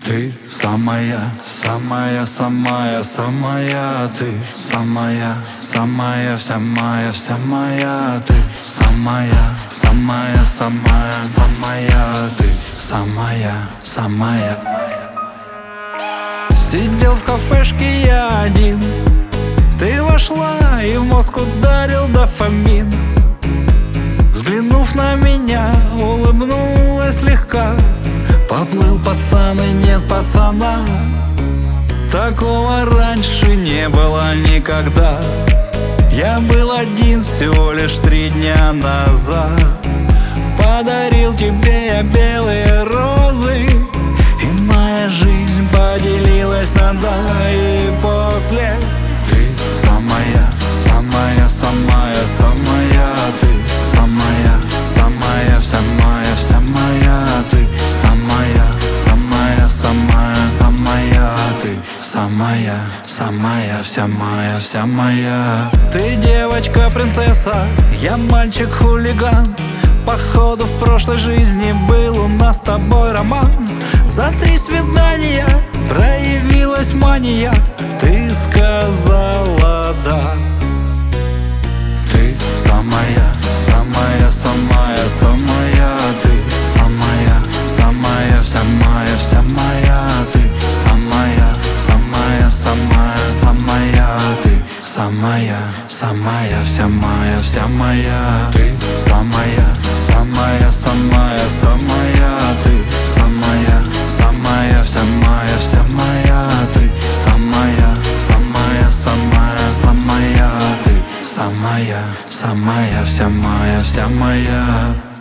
Ты самая, самая, самая, самая. Ты самая, самая, вся моя, вся моя. Ты самая, самая, самая, самая. Ты самая, самая. Сидел в кафешке я один. Ты вошла и в мозг ударил дофамин. Взглянув на меня, улыбнулась слегка. Поплыл пацан и нет пацана. Такого раньше не было никогда. Я был один всего лишь 3 дня назад. Подарил тебе я белые розы, и моя жизнь поделилась на «да» и «после». Ты самая, самая, самая, самая. Ты самая, самая, вся моя, вся моя. Ты самая, самая, самая, самая. Ты самая, самая, вся моя, вся моя. Ты девочка-принцесса, я мальчик-хулиган. Походу в прошлой жизни был у нас с тобой роман. За 3 свидания проявилась мания. Ты сказала «да». Ты самая, самая, самая, самая. Ты самая, самая, вся моя, вся моя. Ты самая, самая, самая, самая. Ты самая, самая, вся моя, вся моя. Ты самая, самая, самая, самая. Ты самая, самая, вся моя, вся моя. Ты самая, самая, самая, самая. Ты самая, самая, вся моя, вся моя.